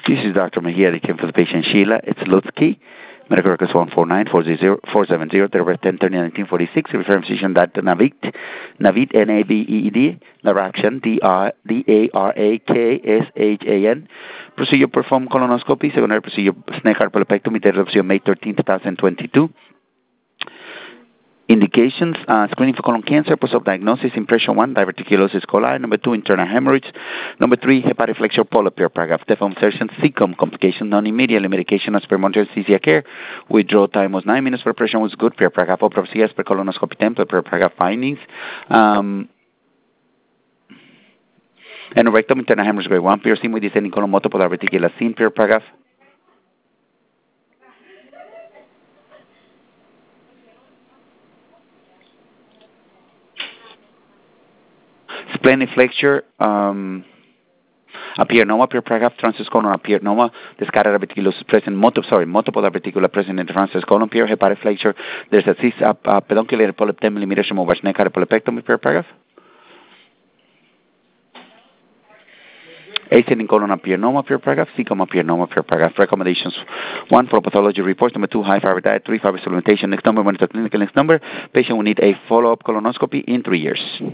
This is Dr. Mejia. They came for the patient Sheila. It's Lutsky. Medical records 149-470, December 10, 1946. Referring physician Dr. Navid, N-A-V-E-D, Darakshan, D-A-R-A-K-S-H-A-N. Procedure performed colonoscopy. Secondary procedure snake arpelepectomy. Date of May 13, 2022. Indications, screening for colon cancer, post-op diagnosis, impression 1, diverticulosis coli, number 2, internal hemorrhage, number 3, hepatic flexure polyp, paragraph, Stefan insertion, CCOM, complication, non-immediate, medication as per monitor anesthesia care, withdrawal time was 9 minutes, preparation was good, paragraph, opropsy as per colonoscopy template, paragraph, findings, anorectum, internal hemorrhage grade 1, piercing with descending colon, multiple diverticular scene, paragraph, splenic flexure, apernoma, paragraph, transverse colon apernoma, descarada reticulosis present, multiple diverticular present in the transverse colon, hepatic flexure, there's a cyst, pedunculated polyp 10 millimeters removed by snake arpelepectomy, paragraph. Ascending colon apernoma, paragraph, CCOM apernoma, paragraph. Recommendations: 1, for pathology reports. Number 2, high fiber diet. 3, fiber supplementation. Next number, monitor clinical. Next number, patient will need a follow-up colonoscopy in 3 years.